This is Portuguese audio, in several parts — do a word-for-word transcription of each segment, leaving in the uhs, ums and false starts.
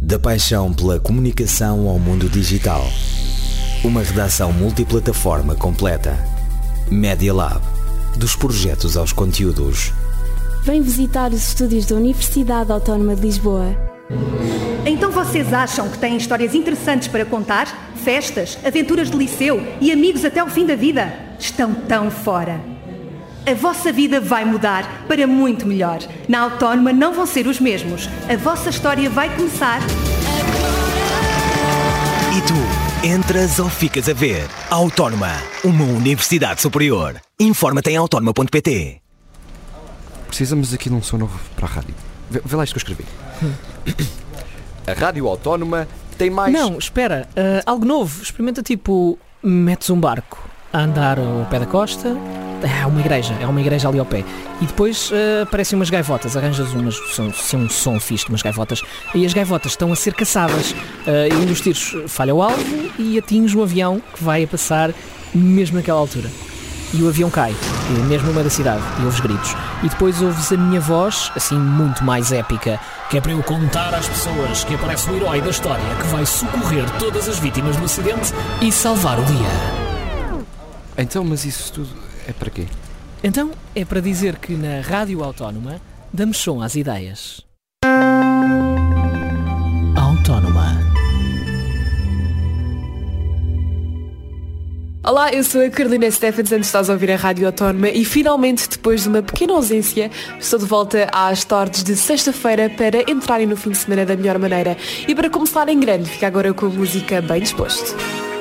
Da paixão pela comunicação ao mundo digital. Uma redação multiplataforma completa. Media Lab. Dos projetos aos conteúdos. Vem visitar os estúdios da Universidade Autónoma de Lisboa. Então vocês acham que têm histórias interessantes para contar? Festas, aventuras de liceu e amigos até o fim da vida? Estão tão fora. A vossa vida vai mudar para muito melhor. Na Autónoma não vão ser os mesmos. A vossa história vai começar. E tu, entras ou ficas a ver? Autónoma, uma universidade superior. Informa-te em autónoma ponto pt. Precisamos aqui de um som novo para a rádio. Vê, vê lá isto que eu escrevi. A Rádio Autónoma tem mais... Não, espera. Uh, algo novo. Experimenta tipo... Metes um barco a andar ao pé da costa. É uma igreja. É uma igreja ali ao pé. E depois uh, aparecem umas gaivotas. Arranjas umas... São, são um som fixe de umas gaivotas. E as gaivotas estão a ser caçadas. Uh, e um dos tiros falha o alvo e atinge um avião que vai a passar mesmo naquela altura. E o avião cai, mesmo no meio da cidade, e ouves gritos. E depois ouves a minha voz, assim muito mais épica, que é para eu contar às pessoas que aparece o herói da história que vai socorrer todas as vítimas do acidente e salvar o dia. Então, mas isso tudo é para quê? Então, é para dizer que na Rádio Autónoma damos som às ideias. Autónoma. Olá, eu sou a Carolina Stephenson, estás a ouvir a Rádio Autónoma e finalmente, depois de uma pequena ausência, estou de volta às tardes de sexta-feira para entrarem no fim de semana da melhor maneira. E para começar em grande, fica agora com a música Bem Disposto.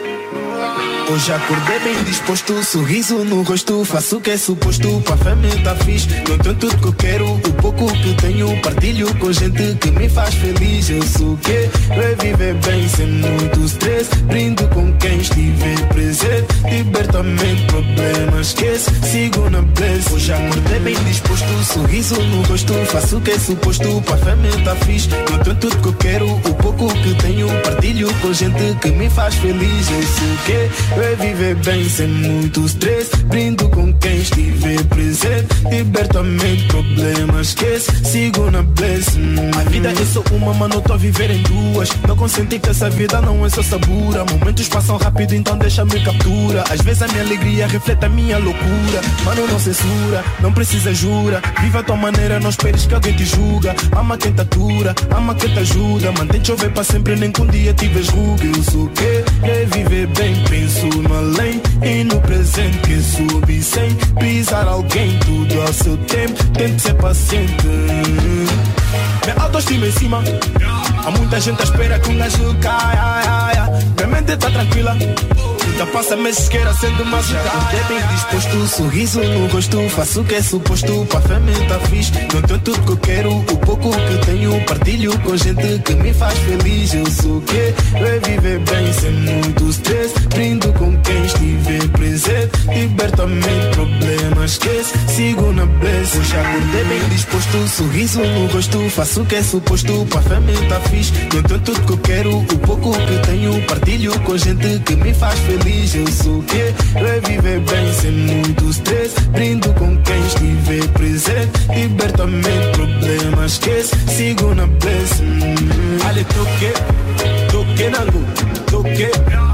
Hoje acordei bem disposto, sorriso no rosto, faço o que é suposto, para a família tá fixe, não tenho tudo que eu quero, o pouco que tenho partilho com gente que me faz feliz, eu sou o que é viver bem sem muito stress, brindo com quem estiver presente, liberta-me problemas, esquece, sigo na bless. Hoje acordei bem disposto, sorriso no rosto, faço o que é suposto, para a família tá fixe, não tenho tudo que eu quero, o pouco que tenho partilho com gente que me faz feliz, eu sou o que é é viver bem sem muito stress, brindo com quem estiver presente, liberta a mente, problemas, esquece, sigo na bless. hum. A vida é só uma, mano, tô a viver em duas. Não consenti que essa vida não é só sabura. Momentos passam rápido, então deixa-me captura. Às vezes a minha alegria reflete a minha loucura. Mano, não censura, não precisa jura. Viva a tua maneira, não esperes que alguém te julga. Ama quem te atura, ama quem te ajuda. Mantém chover para sempre, nem que um dia tiveres ruga. Eu sou o que é viver bem, penso no além e no presente que subi sem pisar alguém, tudo ao seu tempo, tente ser paciente. Minha autoestima em cima, há muita gente à espera que um gajo caia. Minha mente tá tranquila, já passa meses queira sendo mais acordei bem disposto, sorriso no rosto, faço o que é suposto, para a família tá fixe, não tenho tudo que eu quero, o pouco que tenho partilho com gente que me faz feliz, eu sou o que é viver bem sem muito stress, brindo com quem estiver presente, liberta-me problemas, esquece, sigo na bless. Hoje acordei bem disposto, sorriso no rosto, faço o que é suposto, para a família tá fixe, não tenho tudo que eu quero, o pouco que tenho partilho com gente que me faz feliz. Eu sou o que é viver bem sem muito stress, brindo com quem estiver presente, liberta-me problemas, esquece, sigo na bless. hum. Ale toque, toque na lua, toque.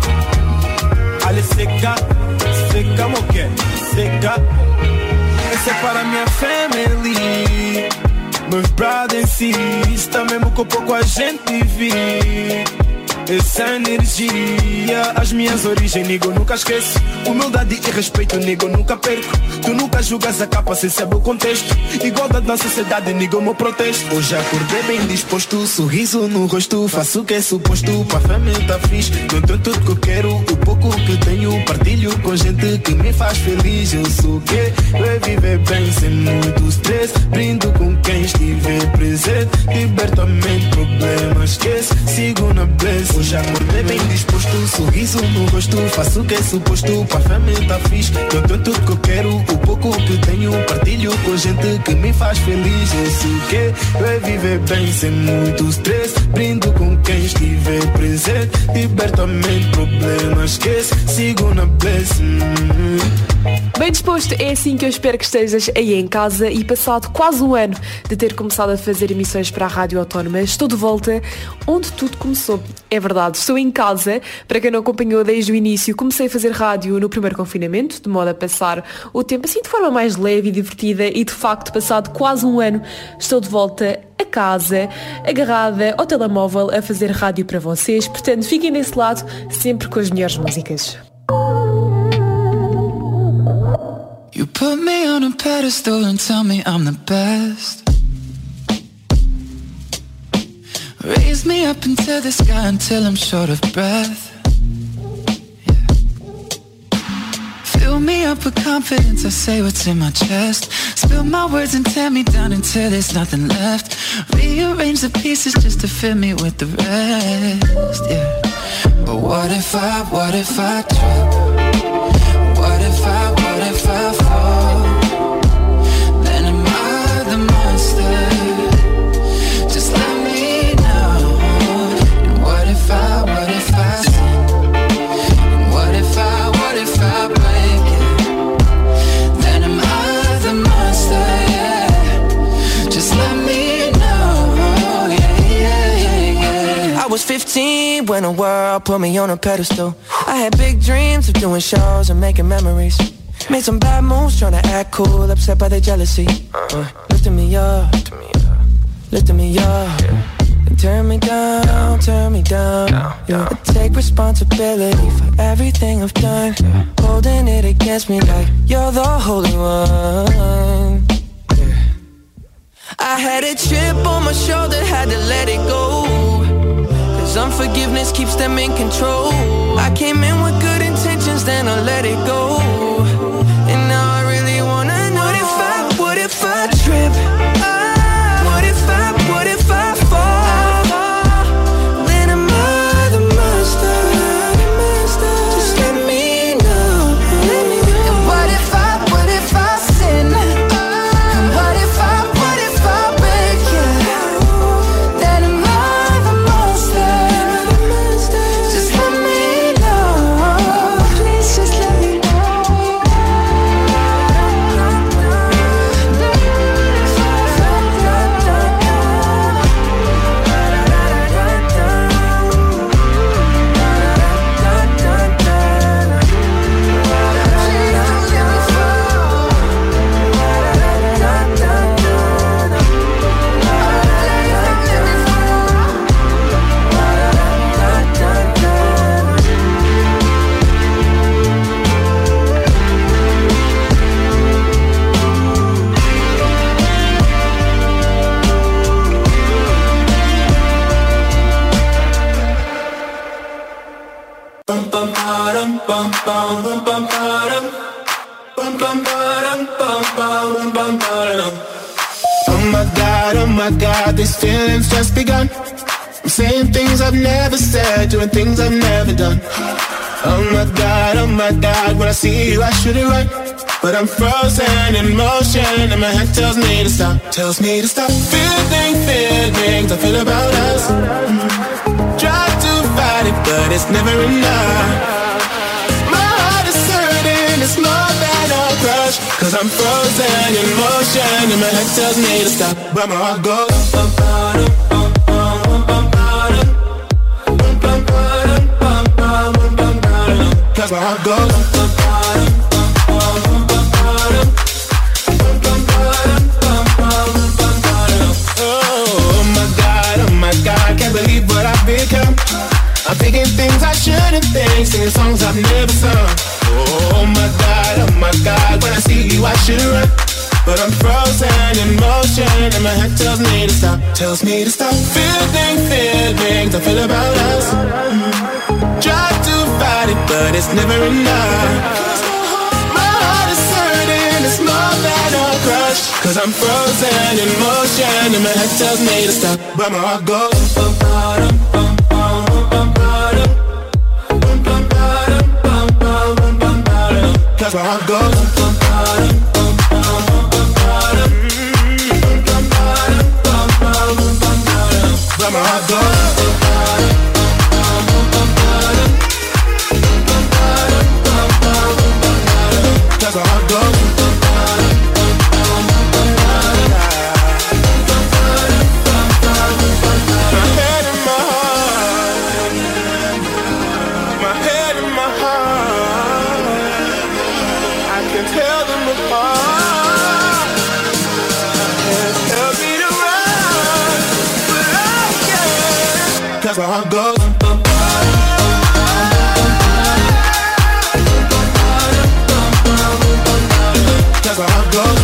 Ale seca, seca moque, seca. Essa é para minha family, meus brothers and sisters, mesmo com pouco a gente vive. Essa energia, as minhas origens, nego, nunca esqueço. Humildade e respeito, nego, nunca perco. Tu nunca julgas a capa sem saber o contexto. Igualdade na sociedade, nego, meu protesto. Hoje acordei bem disposto, sorriso no rosto, faço o que é suposto, para a família tá fixe, não tenho tudo que eu quero, o pouco que tenho partilho com gente que me faz feliz. Eu sou o que é viver bem sem muito stress, brindo com quem estiver presente, liberta-me problemas, esquece, sigo na bless. Hoje acordei bem disposto, sorriso no rosto, faço o que é suposto, para a família tá fixe, não tenho tudo que eu quero, o pouco que tenho partilho com gente que me faz feliz. Eu sou o que é viver bem sem muito stress, brindo com quem estiver presente, liberta-me problemas, esquece, sigo na bless. hum. Bem disposto gosto, é assim que eu espero que estejas aí em casa e passado quase um ano de ter começado a fazer emissões para a Rádio Autónoma, estou de volta onde tudo começou. É verdade, estou em casa. Para quem não acompanhou desde o início, comecei a fazer rádio no primeiro confinamento, de modo a passar o tempo assim de forma mais leve e divertida, e de facto, passado quase um ano, estou de volta a casa, agarrada ao telemóvel a fazer rádio para vocês. Portanto, fiquem desse lado sempre com as melhores músicas. You put me on a pedestal and tell me I'm the best. Raise me up into the sky until I'm short of breath. Yeah. Fill me up with confidence, I say what's in my chest. Spill my words and tear me down until there's nothing left. Rearrange the pieces just to fill me with the rest. Yeah. But what if I, what if I trip? What if I, what if I fall? Then am I the monster? Just let me know. And what if I, what if I sin? And what if I, what if I break it? Then am I the monster? Yeah. Just let me know. Yeah, yeah, yeah, yeah. I was fifteen when the world put me on a pedestal. I had big dreams of doing shows and making memories. Made some bad moves trying to act cool, upset by their jealousy. uh, Lifting me up, lifting me up, and turn me down, turn me down. Yeah. I take responsibility for everything I've done, holding it against me like you're the holy one. Yeah. I had a chip on my shoulder, had to let it go. Unforgiveness keeps them in control. I came in with good intentions, then I let it go. And now I really wanna know, what if I, what if I trip? What if I, what if I fall? Then am I the monster? Just let me know. And what if I, what if I sin? And what if I, what if I break you? Then am I the monster? Just let me know. Please just let me know. Oh my God, oh my God, these feelings just begun. I'm saying things I've never said, doing things I've never done. Oh my God, oh my God, when I see you I should it right, but I'm frozen in motion and my head tells me to stop, tells me to stop. Feeling, feelings I feel about us. Try to fight it, but it's never enough. It's more than a crush, cause I'm frozen in motion and my head tells me to stop, but my heart goes cause my heart goes oh my God, oh my God, can't believe what I've become. I'm thinking things I shouldn't think, singing songs I've never sung. Oh my God, oh my God, when I see you I should run, but I'm frozen in motion and my head tells me to stop, tells me to stop. Feeling, feelings I feel about us. Try to fight it, but it's never enough. My heart is hurting, it's more than a crush, cause I'm frozen in motion and my head tells me to stop, but my heart goes bum, bum, bum, bum, bum, bum. Cause my heart goes but my heart goes cause my heart goes That's how it goes. That's how it goes.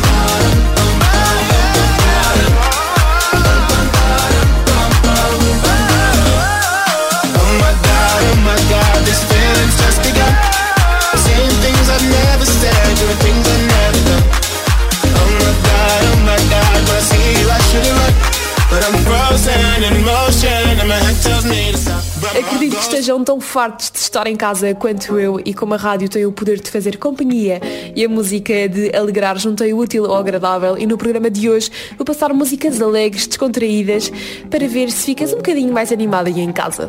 Oh my God, oh my God, this feeling's just begun. Saying things I've never said, doing things I've never done. Oh my God, oh my God, when I see you I should've run, but I'm frozen in motion and my head tells me to stop. Acredito que estejam tão fartos de estar em casa quanto eu, e como a rádio tem o poder de fazer companhia e a música de alegrar, juntei o útil ao agradável, e no programa de hoje vou passar músicas alegres, descontraídas, para ver se ficas um bocadinho mais animada e em casa.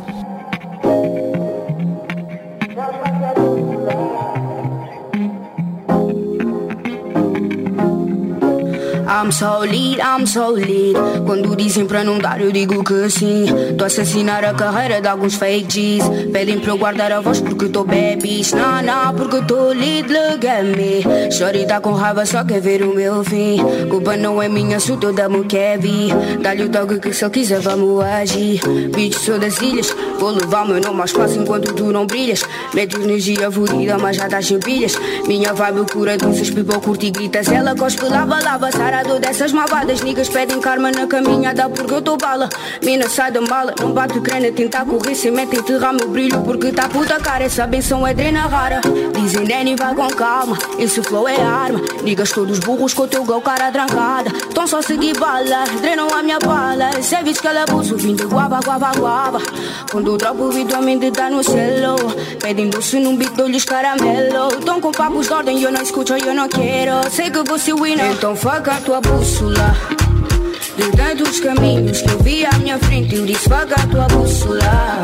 I'm so lit, I'm so lit. Quando dizem para não dar eu digo que sim. Tô a assassinar a carreira de alguns fake G's. Pedem para eu guardar a voz porque tô babies. Não, não, porque tô lit, look at me. Shorty tá com raiva, só quer ver o meu fim. Culpa não é minha, sou toda mo Kevin. Dá-lhe o toque que se ele quiser vamos agir. Bitch, sou das ilhas, vou levar o meu nome ao espaço enquanto tu não brilhas. Mete energia fodida, mas já estás sem pilhas. Minha vibe cura doces, people curte e gritas. Ela cospe, lava, lava, sarado dessas malvadas. Niggas pedem karma na caminhada porque eu tô bala. Mina sai da mala, não bate crena, tentar correr sem meta, enterrar meu brilho porque tá puta cara. Essa benção é drena rara. Dizem Danny vai com calma, esse flow é arma. Niggas todos burros com o teu gol cara trancada. Tão só seguir bala, drenam a minha bala. Serviço que ela abuso, vim de guava, guava, guava. Quando dropo o vídeo a mente tá no celo. Pedem doce num beat, dou-lhes caramelo. Tão com papos de ordem, eu não escuto, eu não quero. Sei que você winner, então fuck a tua bússola. De tantos caminhos que eu vi à minha frente, eu disse fuck a tua bússola.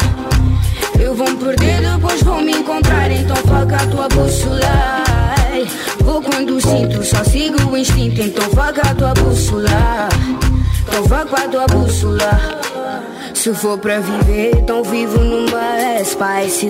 Eu vou me perder, depois vou me encontrar, então fuck a tua bússola. Vou quando sinto, só sigo o instinto, então fuck a tua bússola. Então fuck a tua bússola. Se for para viver, então vivo numa spicy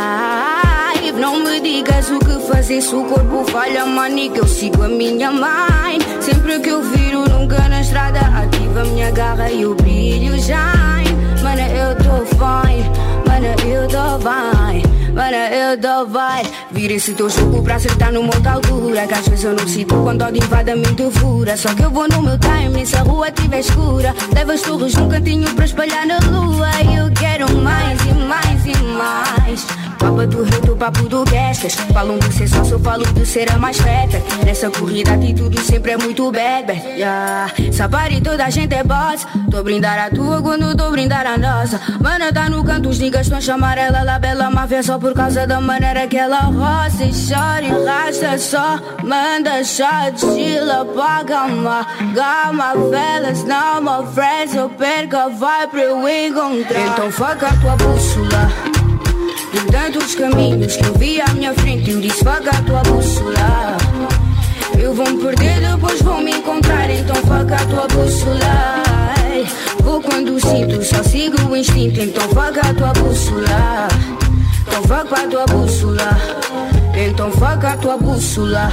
life. Não me digas o que fazer se o corpo falha, mani, que eu sigo a minha mind. Sempre que eu viro nunca na estrada, ativa a minha garra e o brilho shine. Mana, eu tô fine, mana, eu tô fine. Mana, eu tô fine. Vira esse teu jogo pra acertar numa outra altura, que às vezes eu não sinto quando ódio invade a mente fura. Só que eu vou no meu time, se a rua tiver escura. Levas torres num cantinho pra espalhar na lua. E eu quero mais e mais e mais. Papo do rio, do papo do gastas. Falam de ser sócio, eu falo de ser a mais feta. Nessa corrida a atitude sempre é muito bad, bad, yeah. Sapari toda a gente é boss. Tô a brindar a tua quando tô a brindar a nossa. Mana tá no canto, os niggas tão a chamar ela La Bela Máfia só por causa da maneira que ela roça e chora e rasta. Só manda shot, chila, paga uma gama. Velas, não, my friends, eu perco a vibe pra eu encontrar. Então fuck a tua bússola. De tantos caminhos que eu vi à minha frente, eu disse fuck a tua bússola. Eu vou me perder, depois vou me encontrar, então fuck a tua bússola. Vou quando sinto, só sigo o instinto, então fuck a tua bússola. Então fuck a tua bússola. Então fuck a tua bússola.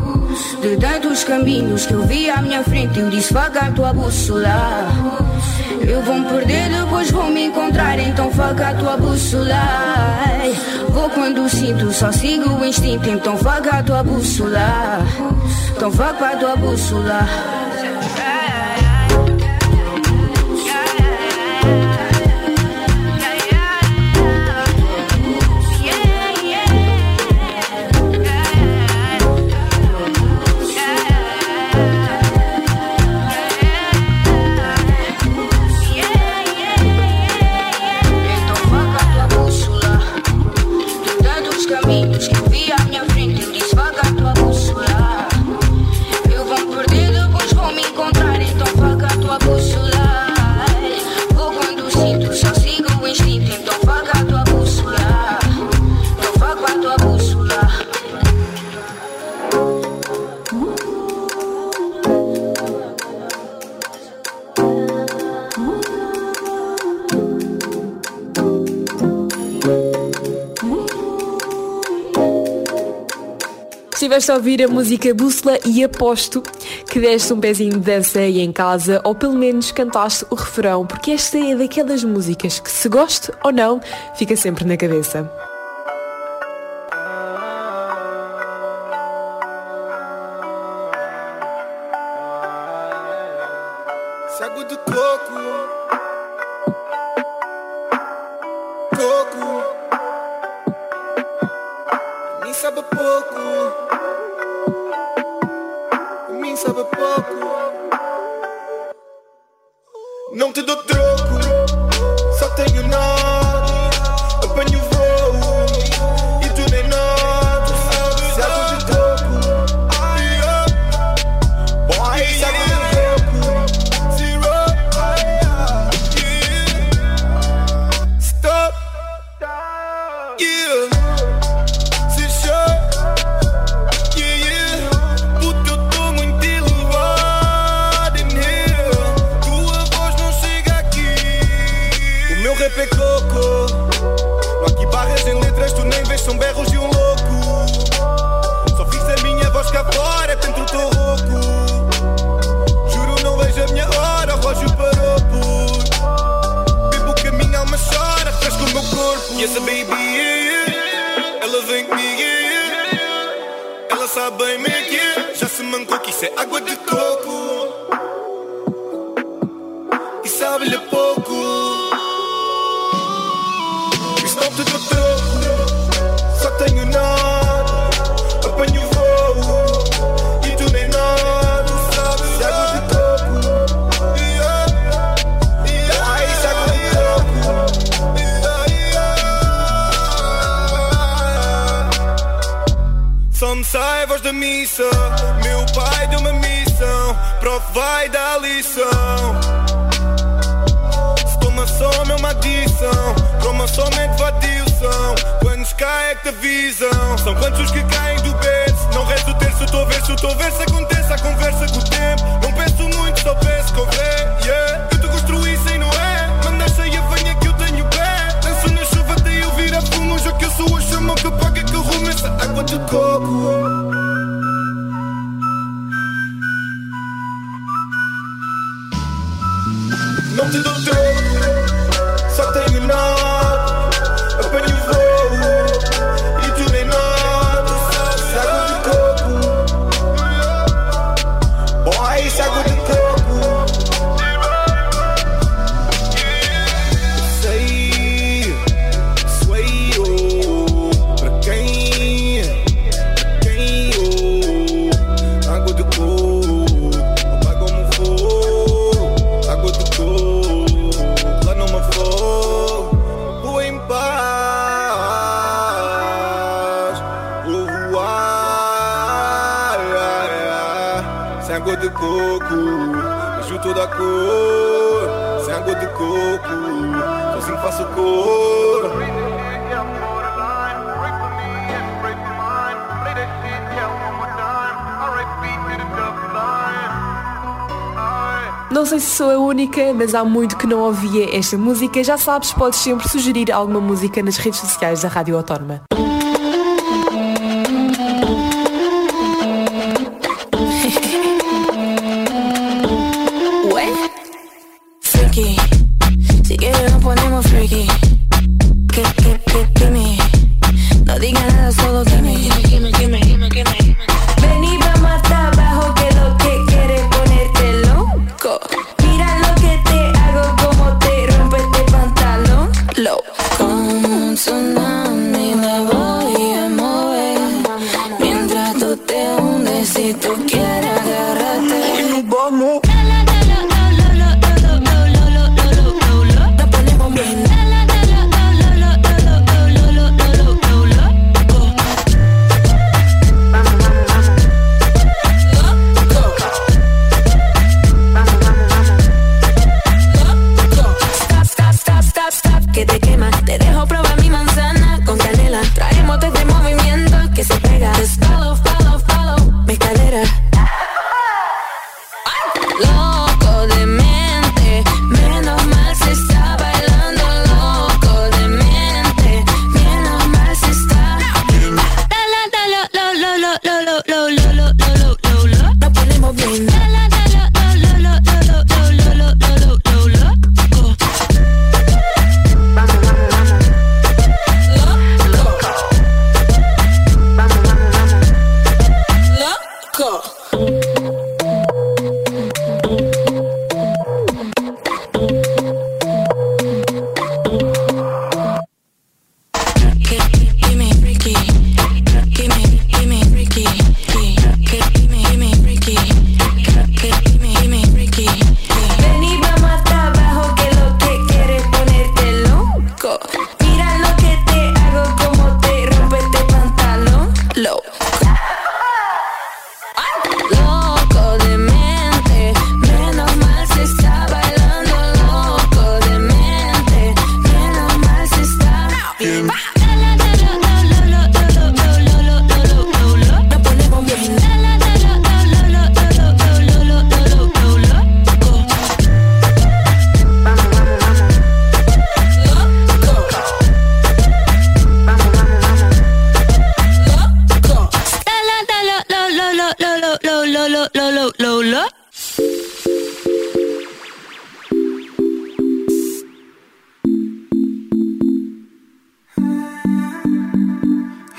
De tantos caminhos que eu vi à minha frente, eu disse fuck a tua bússola. Eu vou me perder, depois vou me encontrar, então fuck a tua bússola. Vou quando sinto, só sigo o instinto, então fuck a tua bússola. Então fuck a tua bússola. Que eu vi à minha frente, eu disse fuck a tua bússola. Eu vou me perder, depois vou Estiveste a ouvir a música Bússola e aposto que deste um pezinho de dança aí em casa ou pelo menos cantaste o refrão, porque esta é daquelas músicas que, se goste ou não, fica sempre na cabeça. Água de coco, coco, a mim sabe pouco, a mim sabe pouco. Não te dou troco, só tenho nada, apanho voo e tu nem nada. Se água de coco, boy, se água de são berros de um louco. Só fiz a minha voz cá fora, dentro tô rouco. Juro não vejo a minha hora, o relógio parou por bebo que a minha alma chora, refresca o meu corpo. E essa baby, yeah, yeah, ela vem comigo, yeah, yeah. Ela sabe bem me que yeah. Já se mancou que isso é água de coco e sabe-lhe pouco. Isso não te dou troco, só tenho nada, apanho voo e tu nem nada. Se água de coco, yeah, yeah. Ai, se água de coco, yeah, yeah. Só me sai a voz da missa, meu pai deu uma missão, prof vai dar lição. Se toma som é uma adição, toma somente vadiação. Quantos caem é que te avisam? São quantos os que caem do berço? Não rezo o terço, estou a ver se o teu verso acontece. A conversa com o tempo, não peço muito, só peço que houver, yeah. Eu te construí sem Noé, manda cheia, venha que eu tenho pé. Danço na chuva até eu virar fumo, já que eu sou a chama que apaga que arrumo essa água de coco. Não te dou troco, só tenho nada, apanho voo e tu nem nada. Se água de coco, boy, se água de coco. Sei, sway, oh, pra quem, pra quem, oh, água de coco, apaga como fogo, água de coco, lá não me for, vou em paz, vou voar, sem água de coco, vejo toda a cor, sem água de coco, sozinho faço cor. Não sei se sou a única, mas há muito que não ouvia esta música. Já sabes, podes sempre sugerir alguma música nas redes sociais da Rádio Autónoma. Freaky, si quieres nos ponemos freaky. Que, que, que, que me, no diga nada, solo que me, que me, que me, que me, que me. Ven y vamos hasta abajo, que lo que quieres ponerte loco. Mira lo que te hago, como te rompe este pantalón. Loco. Como un tsunami me voy a mover, mientras tú te hundes, si tú quieres agárrate. Vamos. Que te quema, te dejo probar mi manzana con canela. Traemos este movimiento que se pega. Just follow, follow, follow mi cadera. Loco de mente, menos mal se está bailando. Loco de mente, menos mal se está. La la la la la la la la.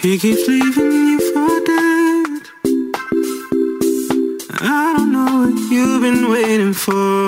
He keeps leaving you for dead. I don't know what you've been waiting for.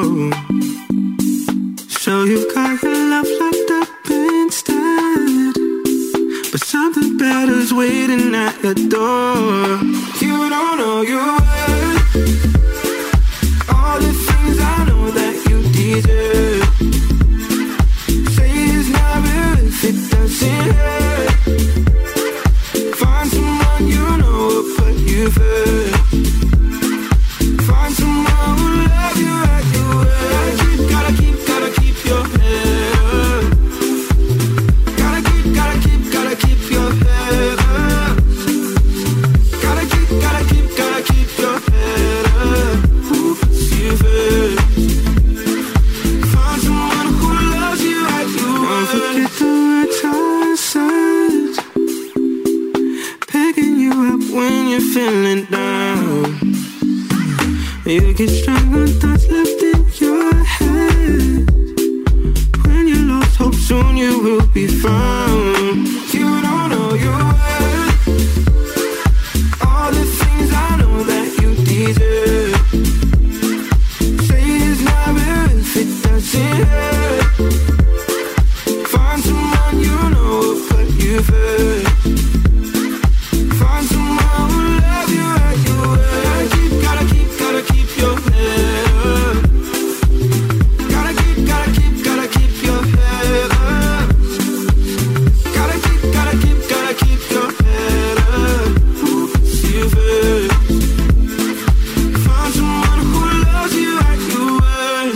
So you've got your love locked up instead. But something better's waiting at your door. You don't know your worth. All the things I know that you deserve. Say it's not real if it doesn't hurt. Find someone you know will put you first. Find someone who love you at your word. Gotta keep, gotta keep, gotta keep your head up. Gotta keep, gotta keep, gotta keep your head up. Gotta keep, gotta keep, gotta keep your head up. Who puts you first? Find someone who loves you at your word. Don't forget the words I said. Picking you up when you're feeling down. You get stronger, thoughts left in your head. When you lost hope, soon you will be found. You don't know your worth. All the things I know that you deserve. Say it's not real if it doesn't hurt. Find someone you know will put you first. Find someone who love you at your word. Keep, gotta keep, gotta keep your head up. Gotta keep, gotta keep, gotta keep your head up. Gotta keep, gotta keep, gotta keep your head up. Who puts you first? Find someone who loves you at your word.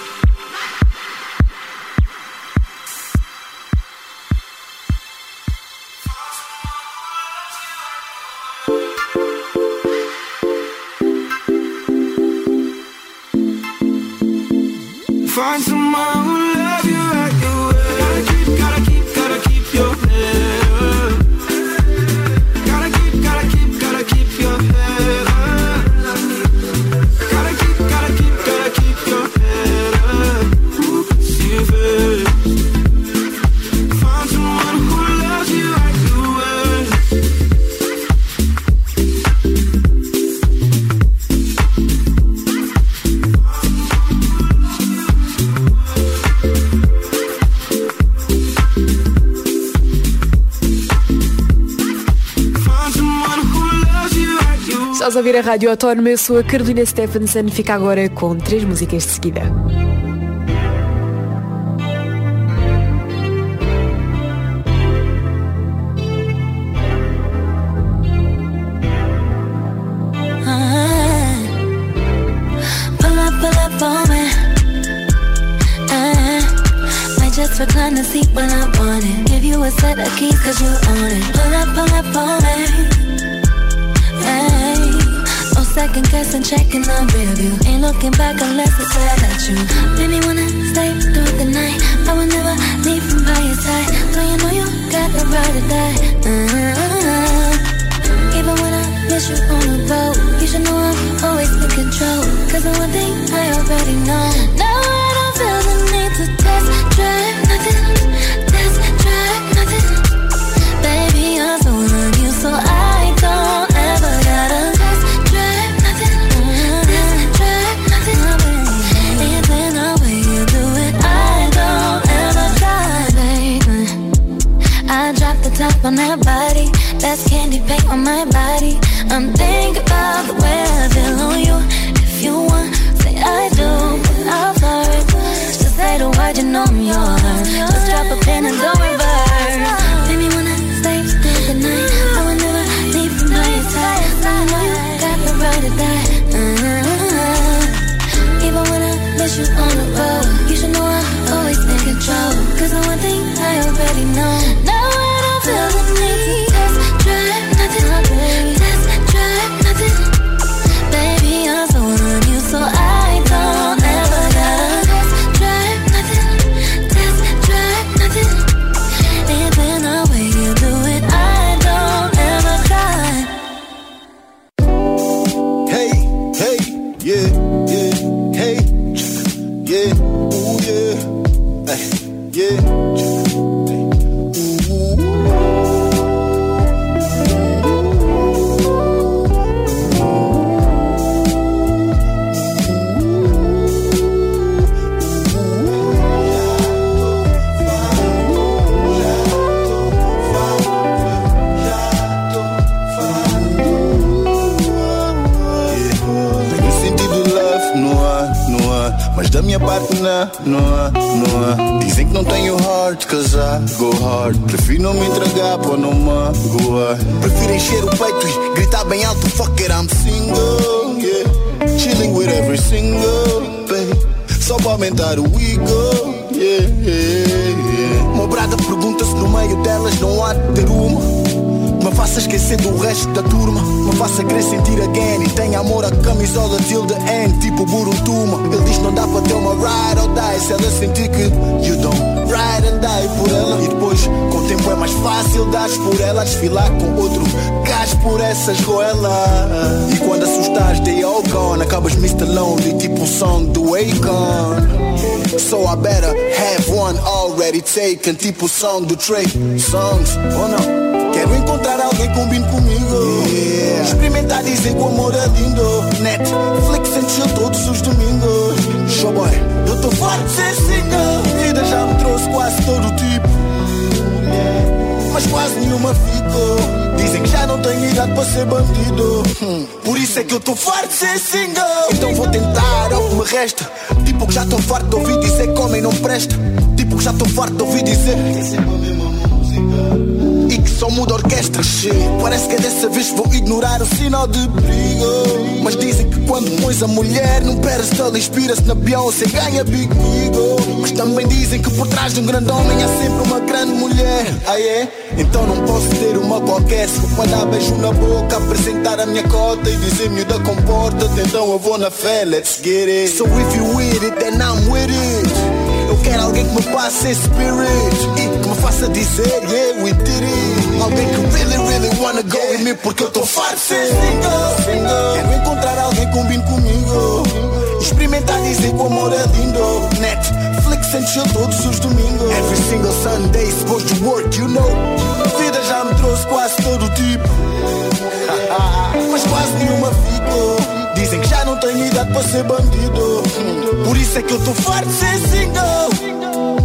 Find someone who love you at your word. Gotta keep, gotta keep, gotta keep your head up. Gotta keep, gotta keep, gotta keep your head up. Gotta keep, gotta keep, gotta keep your head up. Who puts you first? Find someone who loves you at your word. Estás a ouvir a Rádio Autónoma, eu sou a Carolina Stephenson, fica agora com três músicas de seguida. Pull up, pull up on me. Uh, might just recline the seat when I want it. Give you a set of keys cause you own it. Pull up, pull up on me. Hey, no second guessing, checking the rear view. Ain't looking back unless it's right at you. Maybe wanna stay through the night. I will never leave from by your side. So you know you got the right to die. uh-huh. Even when I miss you on the road, you should know I'm always in control. Cause the one thing I already know. Now I don't feel the need to test drive nothing. Test drive nothing. Baby, I'm so on you, so I don't ever gotta test drive nothing. Test drive nothing. Even the way you do it, I don't ever try, baby. I drop the top on that body. That's candy paint on my body. I'm thinking about the way I feel on you. If you want, say I do, but I'll flirt. Just say the word, you know I'm yours. Just drop a pin and don't reverse. Baby, wanna stay through the night. I will never leave from by your side. So you know you got the right to die. uh-huh. Even when I miss you on the road, you should know I'm always in control. Cause the one thing I already know. Now I don't feel the need to test drive nothing. Test drive nothing. Baby, I'm so on you, so I don't ever gotta test drive nothing. Test drive nothing. não há, não há. Dizem que não tenho heart, cause I go hard. Prefiro não me entregar pra não magoar. Prefiro encher o peito e gritar bem alto, fuck it, I'm single, yeah. Chilling with every single, babe. Só pra aumentar o ego, yeah, yeah, yeah. Uma brada pergunta se no meio delas não há de ter uma. Me faça esquecer do resto da turma. Me faça querer sentir again. E tenha amor à camisola till the end, tipo Buruntuma. Ele diz não dá para ter uma ride or die. Se ela sentir que you don't ride and die por ela. E depois com o tempo é mais fácil dares por ela. Desfilar com outro gajo por essas goelas. E quando assustares they all gone. Acabas mister Lonely tipo o som do Akon. So I better have one already taken, tipo o som do Trey Songs, ou não? Quero encontrar alguém que combine comigo, yeah. Experimentar dizer que o amor é lindo. Netflix and chill todos os domingos. Showboy, eu tô farto de ser single. A vida já me trouxe quase todo o tipo, yeah. Mas quase nenhuma ficou. Dizem que já não tenho idade para ser bandido, hum. Por isso é que eu tô farto de ser single. Então vou tentar, é o que me resta. Tipo que já tô farto de ouvir dizer que homem não presta. Tipo que já tô farto de ouvir dizer que é sempre a mesma música e que só muda a orquestra, shit. Parece que dessa vez vou ignorar o sinal de perigo. Mas dizem que quando pões a mulher num pedestal, inspira-se na Beyoncé, ganha big ego. Mas também dizem que por trás de um grande homem há sempre uma grande mulher. Ah é? Então não posso ter uma qualquer. Se for dar beijo na boca, apresentar a minha cota e dizer miúda comporta-te, então eu vou na fé, let's get it. So if you with it, then I'm with it. Eu quero alguém que me passe esse spirit e que me faça dizer, yeah, we did it. Alguém que really, really wanna go with me, porque eu tô farto de ser single, single. Quero encontrar alguém que combine comigo. Experimentar dizer que o amor é lindo. Netflix and chill todos os domingos. Every single Sunday supposed to work, you know. A vida já me trouxe quase todo o tipo, mas quase nenhuma ficou. Dizem que já não tenho idade para ser bandido. Por isso é que eu tô farto de ser single.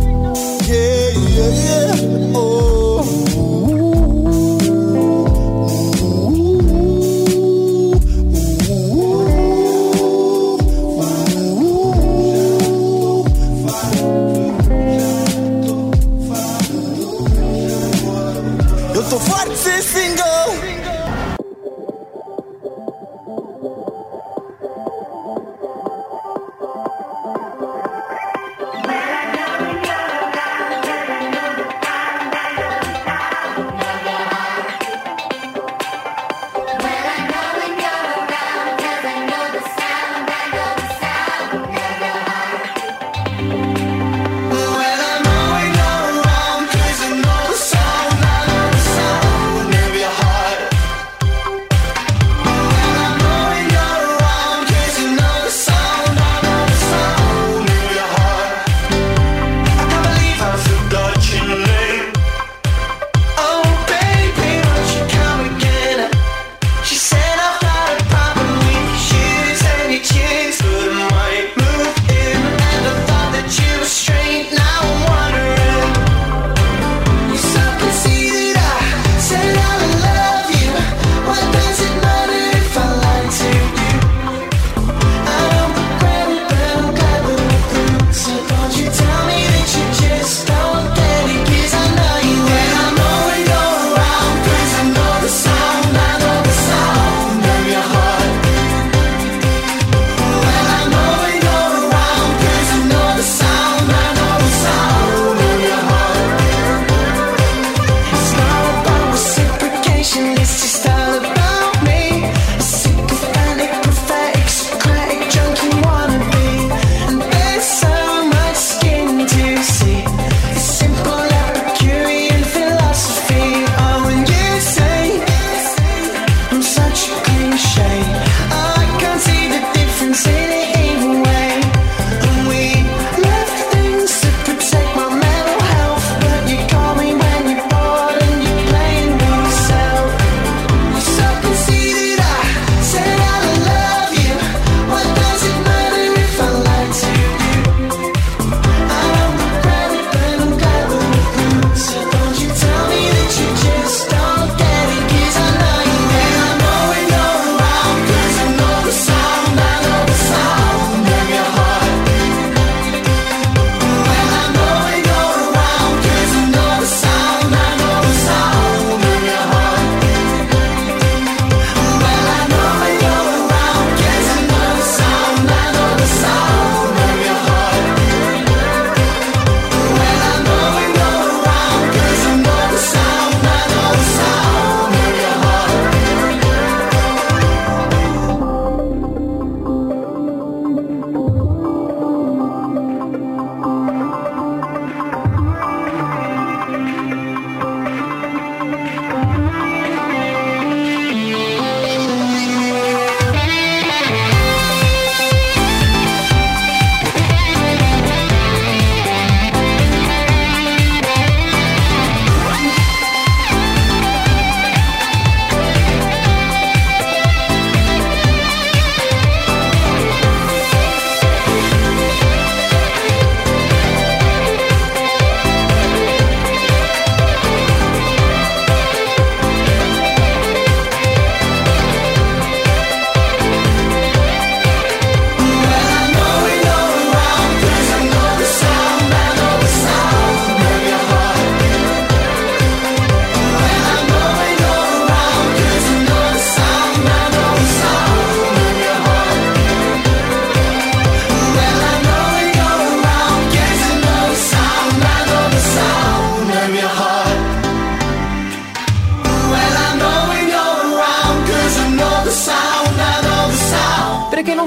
Yeah, yeah, yeah. Oh. Eu tô farto de ser single. Heart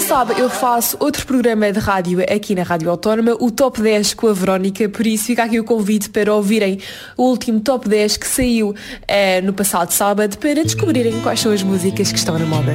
sabe, eu faço outro programa de rádio aqui na Rádio Autónoma, o Top dez com a Verónica, por isso fica aqui o convite para ouvirem o último Top dez que saiu eh, no passado sábado, para descobrirem quais são as músicas que estão na moda.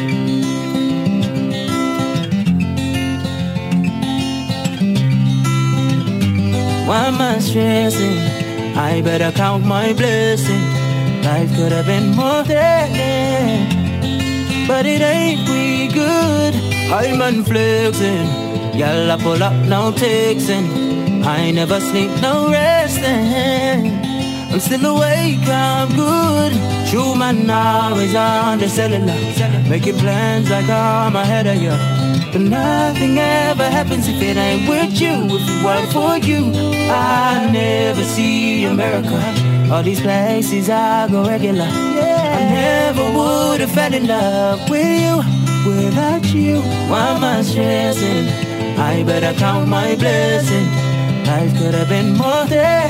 Why am I stressing? I better count my blessings. Life could have been more than, but it ain't we good. I'm unflexing. Y'all I pull up, no texting. I never sleep, no resting. I'm still awake, I'm good. True man now is on the cellular, making plans like I'm ahead of you. But nothing ever happens if it ain't with you. If it weren't for you, I never see America. All these places I go regular. I never would have fell in love with you without you. Why am I stressing? I better count my blessings. Life could have been more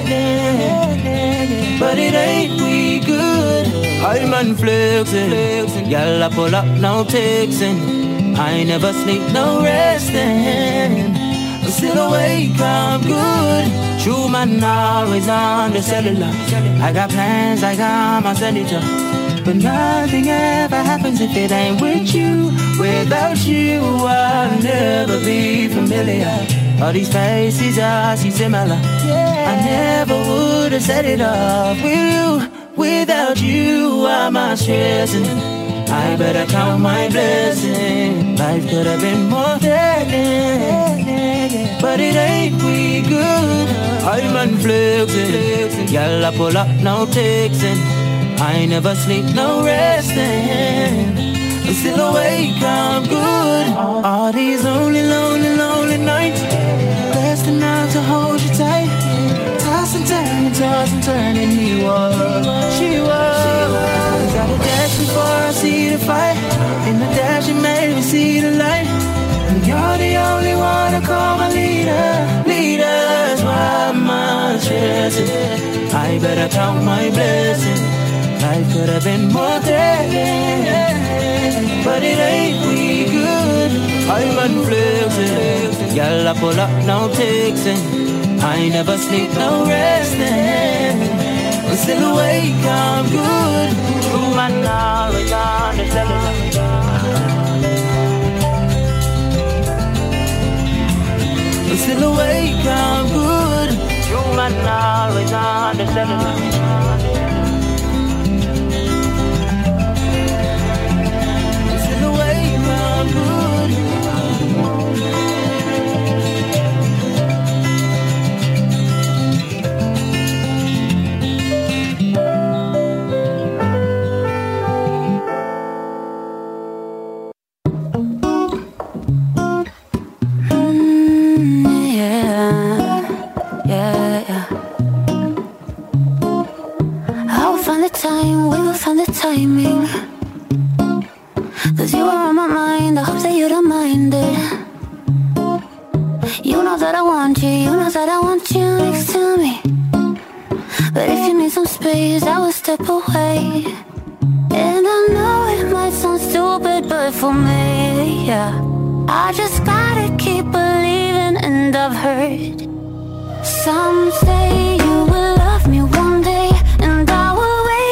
than, but it ain't we good. I'm unflexing. Y'all I pull up, no texting. I never sleep, no resting. I'm still awake, I'm good. True man always on the cellular. I got plans like I'm a senator, but nothing ever happens if it ain't with you. Without you, I'll never be familiar. All these faces I see similar. I never would have set it off with you. Without you, I'm not stressing. I better count my blessings. Life could have been more than, but it ain't we good. I'm unflexing. Y'all I pull up, no texting. I never sleep, no resting. I'm still awake, I'm good. All these lonely, lonely, lonely nights, best enough to hold you tight. Toss and turn, toss and turn, and he was, she was. Gotta dash before I see the fight. In the dash you made me see the light. And you're the only one I call my leader. Leaders, why am I stressing? I better count my blessings. Life could have been more than, but it ain't we good. I'm unflexing. Y'all I pull up, no texting. I never sleep, no resting. I'm still awake, I'm good. True man now is on the cellular. I'm still awake, I'm good. True man now is on the cellular. Timing, cause you are on my mind. I hope that you don't mind it. You know that I want you, you know that I want you next to me. But if you need some space, I will step away. And I know it might sound stupid, but for me, yeah, I just gotta keep believing. And I've heard some say you will love me one day, and I will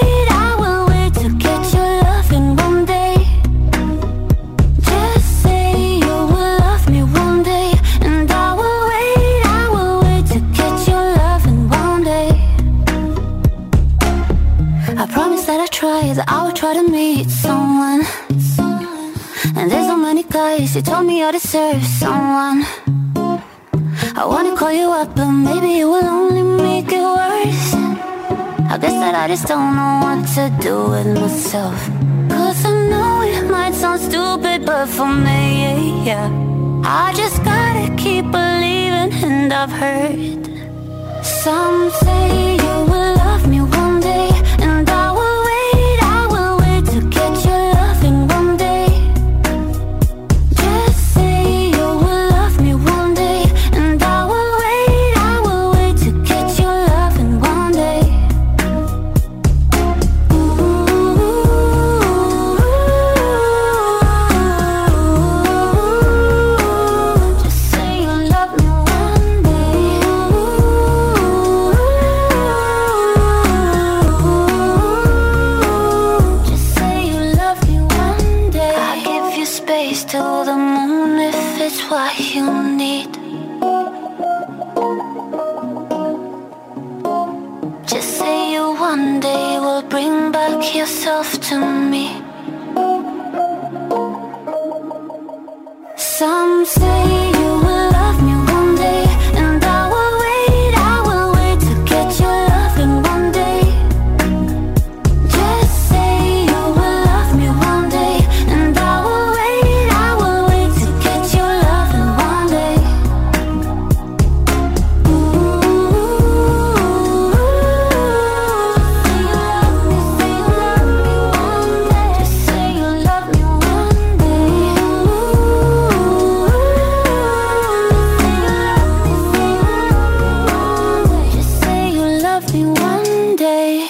that I would try to meet someone. And there's so many guys who told me I deserve someone. I wanna call you up, but maybe it will only make it worse. I guess that I just don't know what to do with myself. Cause I know it might sound stupid, but for me, yeah, I just gotta keep believing. And I've heard some say you will love me one day, and I will one day will bring back yourself to me. Some say you will love me one day, and I will wait, I will wait to get your love in one day. Just say you will love me one day, and I will wait, I will wait to get your love in one day. Just say you love me one day. Just say you love me one day.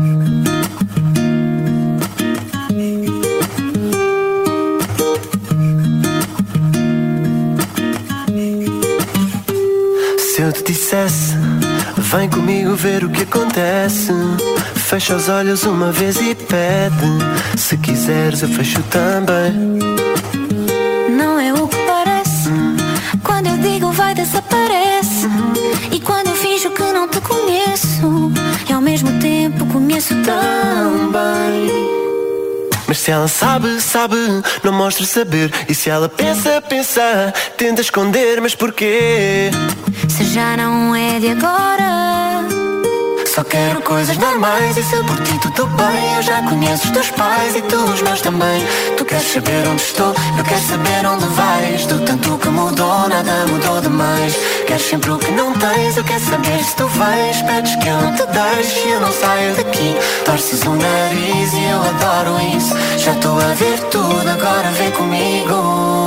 Se eu te dissesse, vem comigo ver o que acontece. Fecha os olhos uma vez e pede. Se quiseres eu fecho também. Não é o que parece. Quando eu digo vai, desaparece. E quando eu finjo que não te conheço, e ao mesmo tempo conheço tão bem. Mas se ela sabe, sabe, não mostra saber. E se ela pensa, pensa, tenta esconder, mas porquê? Se já não é de agora, Só quero coisas normais. E se por ti tudo bem, eu já conheço os teus pais e tu os meus também. Tu queres saber onde estou, eu quero saber onde vais. Do tanto que mudou, nada mudou demais. Queres sempre o que não tens, eu quero saber se tu vais. Pedes que eu não te deixe, eu não saio daqui. Torces o nariz e eu adoro isso. Já estou a ver tudo, agora vem comigo.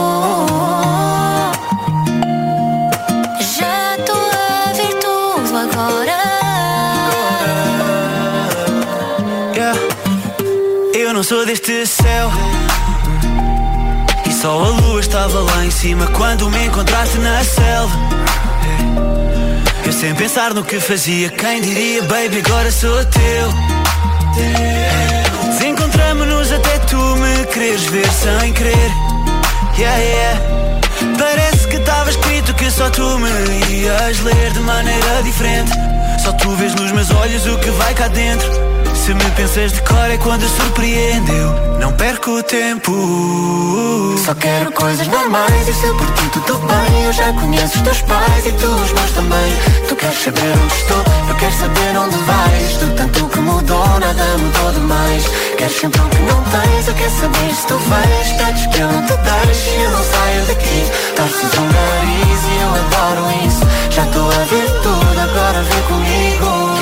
já estou a ver tudo agora. Yeah. Eu não sou deste céu, e só a lua estava lá em cima quando me encontraste na selva. Eu sem pensar no que fazia, quem diria, baby, agora sou teu. Desencontramos-nos até tu me quereres ver sem querer. Yeah, yeah. Parece que estava escrito que só tu me ias ler de maneira diferente. Só tu vês nos meus olhos o que vai cá dentro. Se me pensas de cor é quando surpreendeu. Não perco o tempo. Só quero coisas normais. E se por ti tudo bem, eu já conheço os teus pais e tu os meus também. Tu queres saber onde estou, eu quero saber onde vais. Do tanto que mudou, nada mudou demais. Queres sempre o que não tens, eu quero saber se tu vais. Pedes que eu não te deixe, eu não saio daqui. Torces o nariz e eu adoro isso. Já estou a ver tudo, agora vem comigo.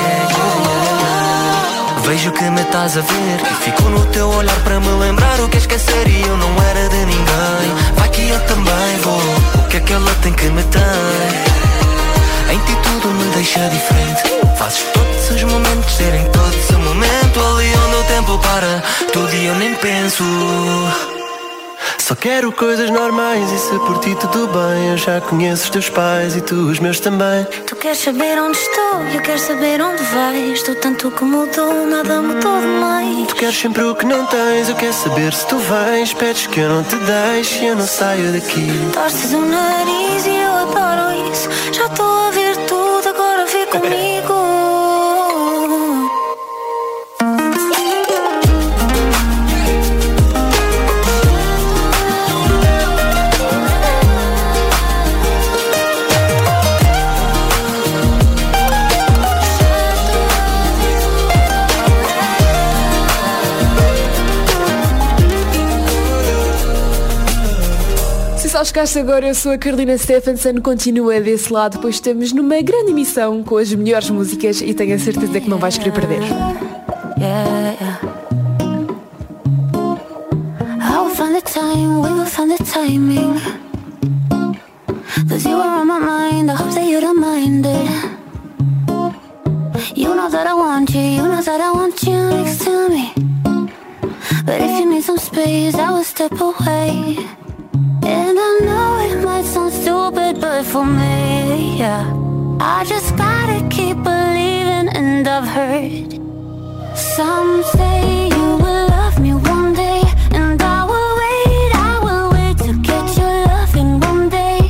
Vejo que me estás a ver e fico no teu olhar para me lembrar o que esquecer e eu não era de ninguém. Vai que eu também vou. O que é que ela tem que me tem? Em ti tudo me deixa diferente. Fazes todos os momentos serem todos o momento ali onde o tempo para. Tudo e eu nem penso. Só quero coisas normais. E se por ti tudo bem, eu já conheço os teus pais e tu os meus também. Tu queres saber onde estou, eu quero saber onde vais. Do tanto que mudou, nada mudou demais. Tu queres sempre o que não tens, eu quero saber se tu vais. Pedes que eu não te deixe, eu não saio daqui. Torces o nariz e eu adoro isso. Já estou a ver tudo, agora vem comigo. Só chegaste agora, eu sou a Carolina Stephenson, continua desse lado, pois estamos numa grande emissão com as melhores músicas e tenho a certeza que não vais querer perder. Yeah, yeah. I will find the time, we will find the timing. Cause you are on my mind, I hope that you don't mind it. You know that I want you, you know that I want you next to me. But if you need some space, I will step away. And I know it might sound stupid, but for me, yeah, I just gotta keep believing. And I've heard some say you will love me one day, and I will wait, I will wait to get your love in one day.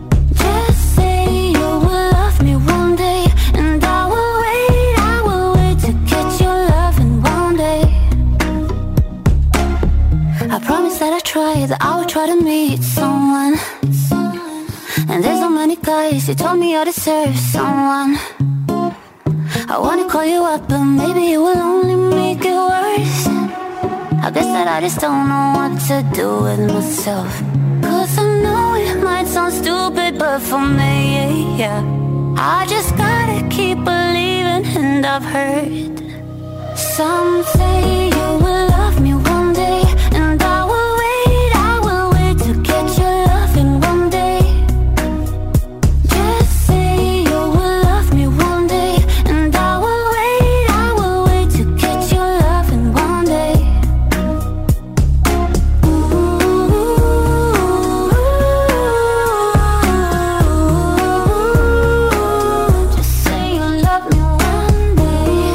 Just say you will love me one day, and I will wait, I will wait to meet someone. And there's so many guys, you told me I deserve someone. I wanna call you up, but maybe it will only make it worse. I guess that I just don't know what to do with myself. Cause I know it might sound stupid, but for me, yeah, I just gotta keep believing. And I've heard some say you will love me one day, and I will wait, I will wait to get your love in one day. Just say you will love me one day, and I will wait, I will wait to get your love in one day. Just say you love me one day.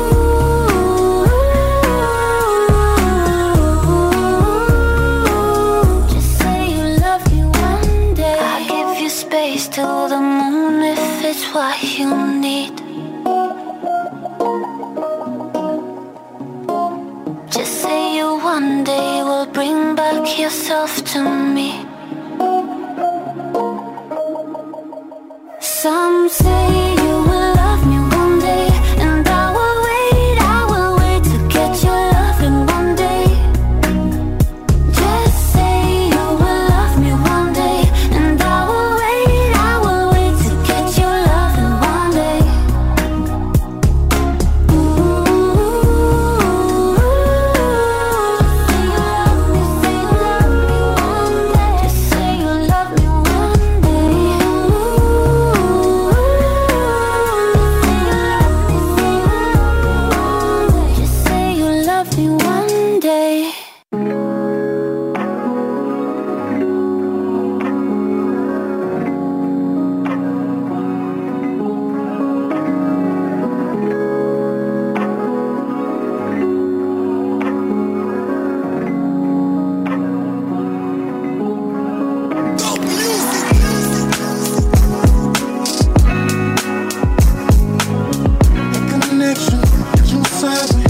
Just say you love me one day. I give you space till the moon if it's what you need. Just say you one day will bring back yourself to me. Some say you will love me one day, and I will wait, I will wait to get your love in one day. Just say you will love me one day, and I will wait, I will wait to get your love in one day. Just say you love me one day. Just say you love me one day. Connection, you sabe.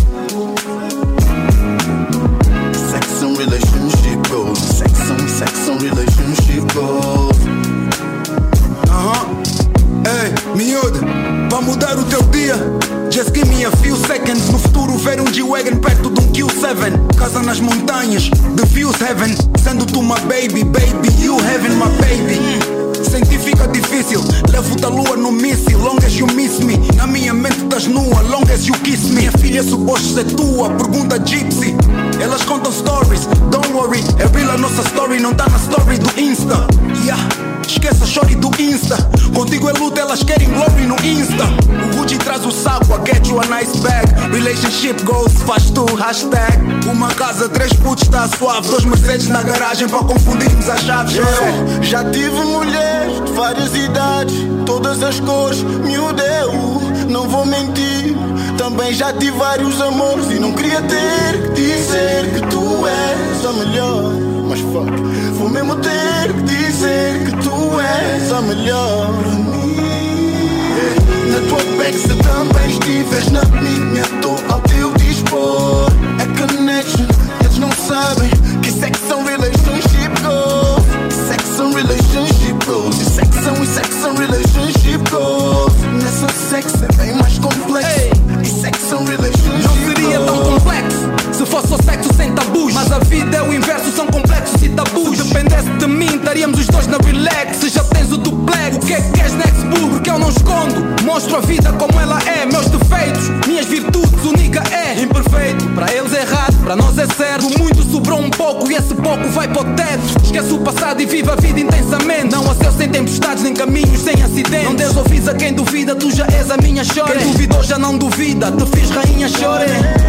Sex and relationship goals. Sex and sex and relationship goals. Aham. Ei, miúdo, vai mudar o teu dia. Just give me a few seconds. No futuro ver um G-Wagon perto de um Q sete. Casa nas montanhas, the views heaven. Sendo tu my baby, baby, you heaven my baby. Sentir fica difícil, levo-te a lua no míssil. Long as you miss me, na minha mente estás nua. Long as you kiss me, minha filha suposto ser tua. Pergunta Gypsy, elas contam stories. Don't worry, é real a nossa story. Não tá na story do Insta. Yeah, esqueça a story do Insta. Contigo é luta, elas querem glory no Insta. O Gucci traz o saco, I get you a nice bag. Relationship goals, faz tu, hashtag. Uma casa, três putos, tá suave. Dois Mercedes na garagem para confundirmos as chaves. Yeah. Já tive mulheres de várias idades, todas as cores, miúdo eu, não vou mentir. Também já tive vários amores e não queria ter que dizer que tu és a melhor. Mas fuck, vou mesmo ter que dizer que tu és a melhor para mim. Yeah. Na tua peça também estives, na minha tô ao teu dispor. É connection, eles não sabem que sex são relationship goals. Sex and relationship goals. E sex são e sex são relationship goals. Nessa sex é bem mais complexo. Hey. E sex são relationship goals. Não seria tão complexo se fosse o sexo sem tabus. Mas a vida é o inverso, são complexos e tabus. Se dependesse de mim, estaríamos os dois na relax. Se já tens o duplex, o que é que queres next boo? Porque eu não escondo, mostro a vida como ela é. Meus defeitos, minhas virtudes, o nigga é imperfeito. Para eles é errado, para nós é certo. Do muito sobrou um pouco e esse pouco vai para o teto. Esquece o passado e vive a vida intensamente. Não a céu sem tempestades, nem caminhos sem acidentes. Não des ouvidos a quem duvida, tu já és a minha chore. Quem duvidou já não duvida, te fiz rainha chore.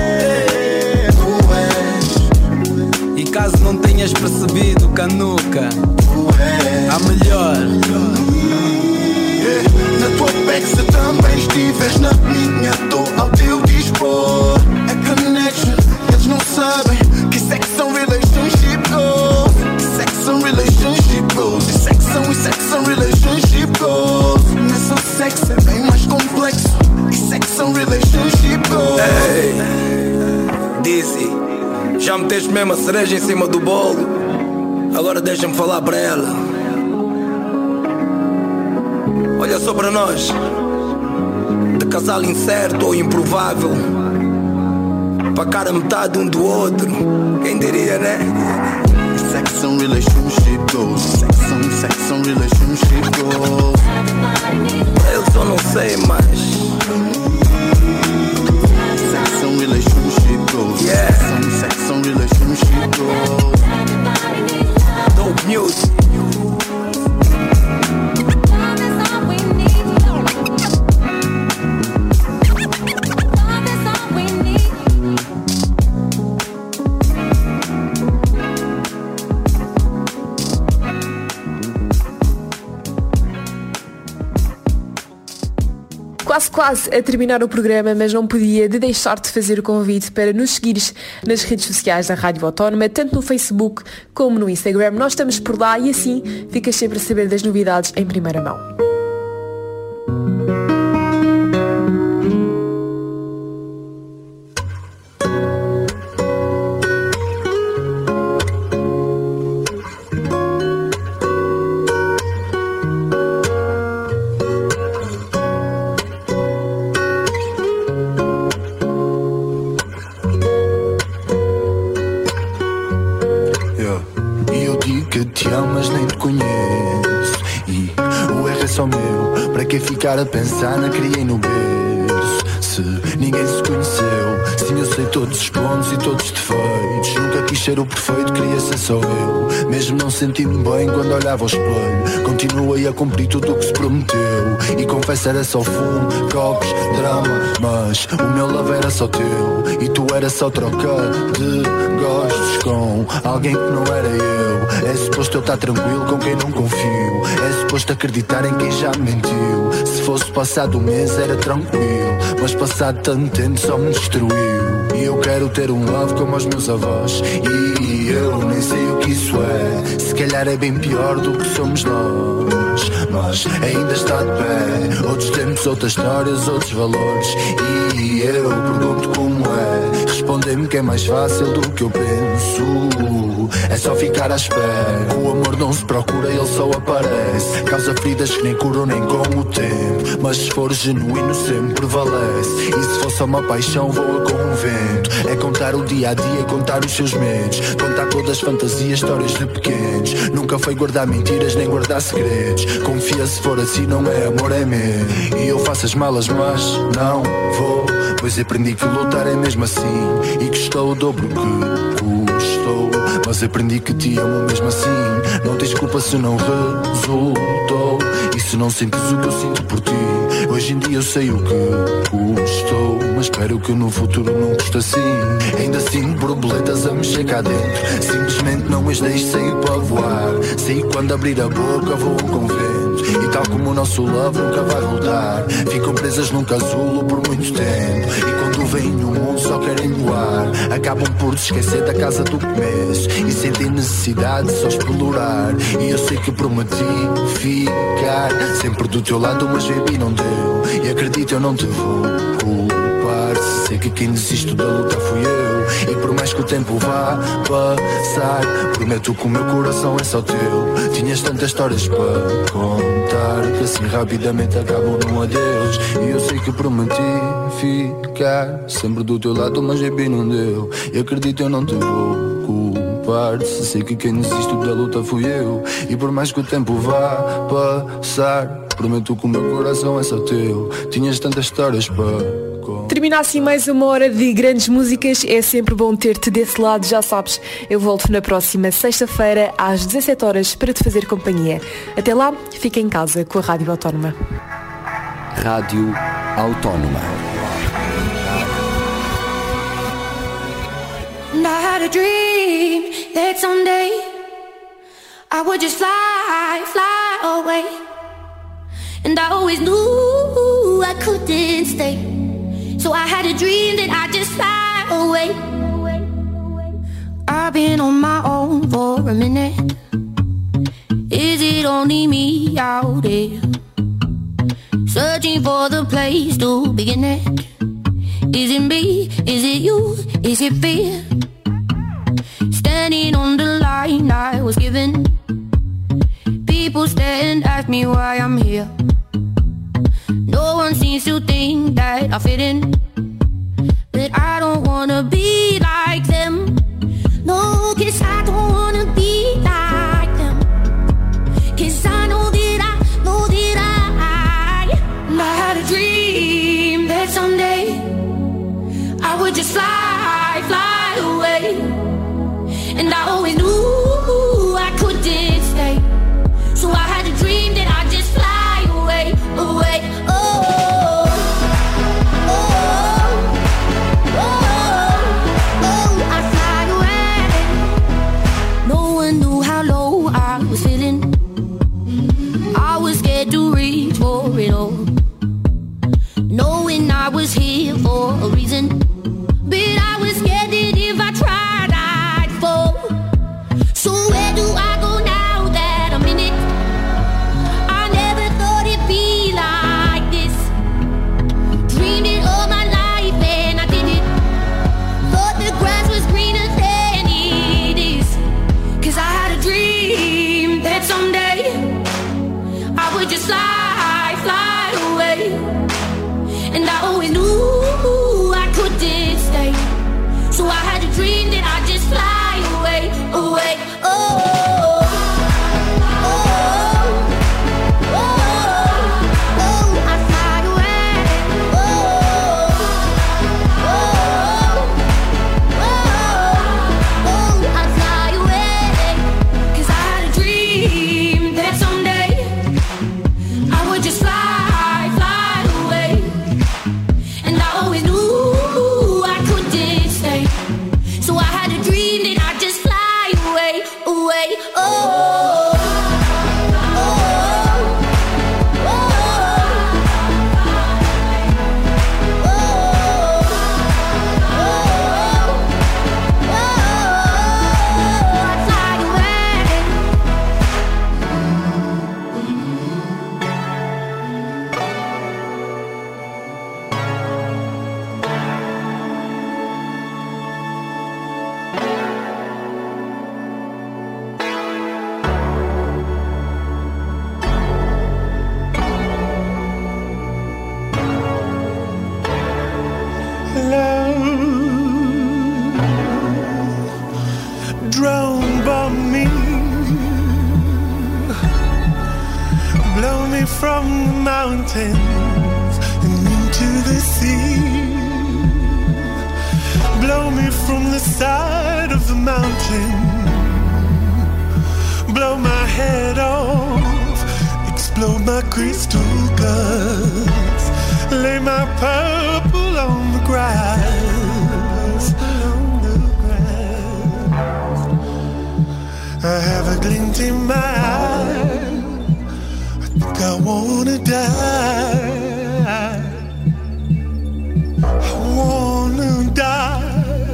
E caso não tenhas percebido, canuca, a melhor. Na tua peça também estives, na minha tô ao teu dispor. É connection, eles não sabem que sex são relationship goals. Sex são relationship goals. E sex são e sex são relationship goals. Nessa sex é bem mais complexo. E sex são relationship goals. Hey, Dizzy, já meteste mesmo a cereja em cima do bolo. Agora deixa-me falar para ela. Olha só para nós, de casal incerto ou improvável, para cara metade um do outro, quem diria, né? Sex and relationship goals. Sex and, sex and relationship goals. Eu só não sei mais. Sex and relationship goals. Yeah. Sex and, sex and relationship goals. Dope music. Quase, quase a terminar o programa, mas não podia de deixar de fazer o convite para nos seguires nas redes sociais da Rádio Autónoma, tanto no Facebook como no Instagram. Nós estamos por lá e assim ficas sempre a saber das novidades em primeira mão. Ficar a pensar na criei no berço. Se ninguém se conheceu, sim eu sei todos os pontos e todos os defeitos. Nunca quis ser o perfeito, queria ser só eu. Mesmo não senti-me bem quando olhava ao espelho. Continuei a cumprir tudo o que se prometeu. E confesso era só fumo, copos, drama. Mas o meu love era só teu. E tu era só troca de gostos com alguém que não era eu. É suposto eu estar tranquilo com quem não confio. É suposto acreditar em quem já me mentiu. Se fosse passado um mês era tranquilo, mas passado tanto tempo só me destruiu. E eu quero ter um love como os meus avós. E eu nem sei o que isso é. Se calhar é bem pior do que somos nós, mas ainda está de pé. Outros tempos, outras histórias, outros valores. E eu pergunto como é. Respondem-me que é mais fácil do que eu penso. É só ficar à espera. O amor não se procura, ele só aparece. Causa feridas que nem curam nem com o tempo. Mas se for genuíno sempre prevalece. E se for só uma paixão voa com o vento. É contar o dia a dia, contar os seus medos. Contar todas as fantasias, histórias de pequenos. Nunca foi guardar mentiras nem guardar segredos. Confia, se for assim não é amor, é medo. E eu faço as malas mas não vou, pois aprendi que lutar é mesmo assim. E que estou o dobro que custou. Mas aprendi que te amo mesmo assim. Não tens culpa se não resultou. E se não sentes o que eu sinto por ti. Hoje em dia eu sei o que custou. Mas espero que no futuro não custe assim. Ainda sinto borboletas a mexer cá dentro. Simplesmente não as deixo sair para voar. Sei quando abrir a boca vou com vento. E tal como o nosso love nunca vai voltar. Ficam presas num casulo por muito tempo. E quando vêm no mundo só querem voar. Acabam por se esquecer da casa do começo. E sentem necessidade de só explorar. E eu sei que prometi ficar sempre do teu lado, mas baby não deu. E acredito eu não te vou culpar. Sei que quem desiste da luta fui eu. E por mais que o tempo vá passar, prometo que o meu coração é só teu. Tinhas tantas histórias para contar que assim rapidamente acabam num adeus. E eu sei que prometi ficar sempre do teu lado, mas baby não deu. E acredito eu não te vou culpar. Se sei que quem desiste da luta fui eu. E por mais que o tempo vá passar, prometo que o meu coração é só teu. Tinhas tantas histórias para... Termina assim mais uma hora de grandes músicas. É sempre bom ter-te desse lado, já sabes. Eu volto na próxima sexta-feira às dezassete horas para te fazer companhia. Até lá, fica em casa com a Rádio Autónoma. Rádio Autónoma. And I had a dream that someday I would just fly, fly away. And I always knew I couldn't stay. So I had a dream that I'd just fly away. I've been on my own for a minute. Is it only me out there? Searching for the place to begin it. Is it me? Is it you? Is it fear? Standing on the line I was was given. People stare and ask me why I'm here. No one seems to think that I fit in, but I don't wanna be like them. No, 'cause I don't wanna be like them. 'Cause I know that I, know that I, I had a dream that someday I would just fly, fly away. And I always knew I couldn't stay, so I had a dream that I'd just fly away, away. Oh, oh, oh, oh, oh, I'd fly away. No one knew how low I was feeling. I was scared to reach for it all, knowing I was here for a reason. But I was scared that if I tried, I'd fall. So where do I go now that I'm in it? I never thought it'd be like this. Dreamed it all my life and I did it. Thought the grass was greener than it is. 'Cause I had a dream that someday I would just fly, fly away. And I always knew I couldn't stay, so I had a dream that I'd just fly away, away. Oh, oh, oh, oh, oh, I'd fly away. Oh, oh, oh, oh, I'd fly away. 'Cause I had a dream that someday I would just fly, fly away. And I always knew I couldn't stay, so I had a dream that I'd just fly away, away. Oh, oh, oh, oh, oh, I'd fly away. Drowned by me, blow me from the mountains and into the sea. Blow me from the side of the mountain, blow my head off, explode my crystal guts, lay my purple on the grass. I have a glint in my eye, I think I wanna die. I wanna die.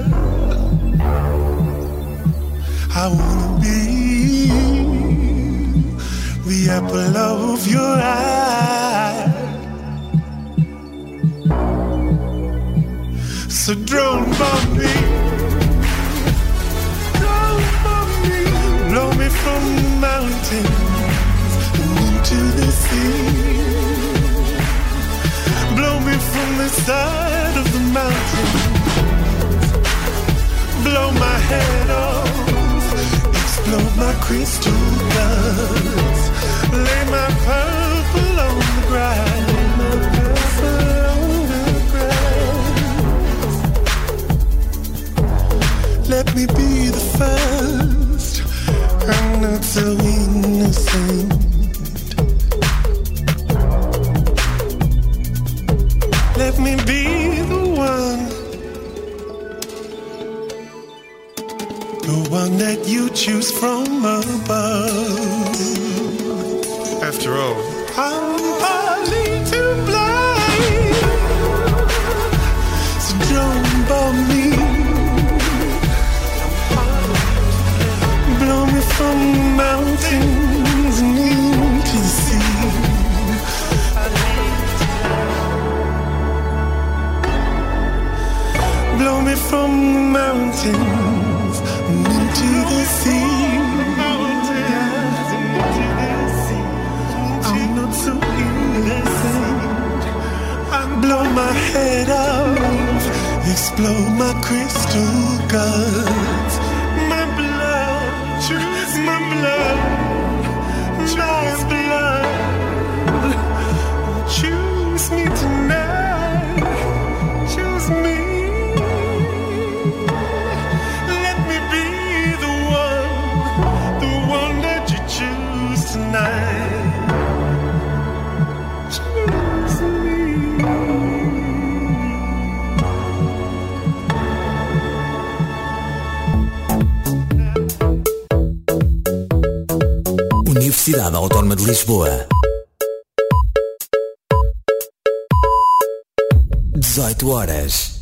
I wanna be the apple of your eye. So drone bomb me, blow me from the mountains and into the sea. Blow me from the side of the mountain, blow my head off, explode my crystal guts, lay my purple on the ground. My purple on the ground. Let me be the first. I'm not so innocent. Let me be the one, the one that you choose from above. After all, I'm partly to blame. So don't bomb me, blow me from the mountains and into the sea. Blow me from the mountains and into the sea. blow my head off, explode my crystal guts. My blood, choose my blood, my blood. Choose me tonight, choose me. Let me be the one, the one that you choose tonight. Choose me. Universidade Autónoma de Lisboa. dezoito horas.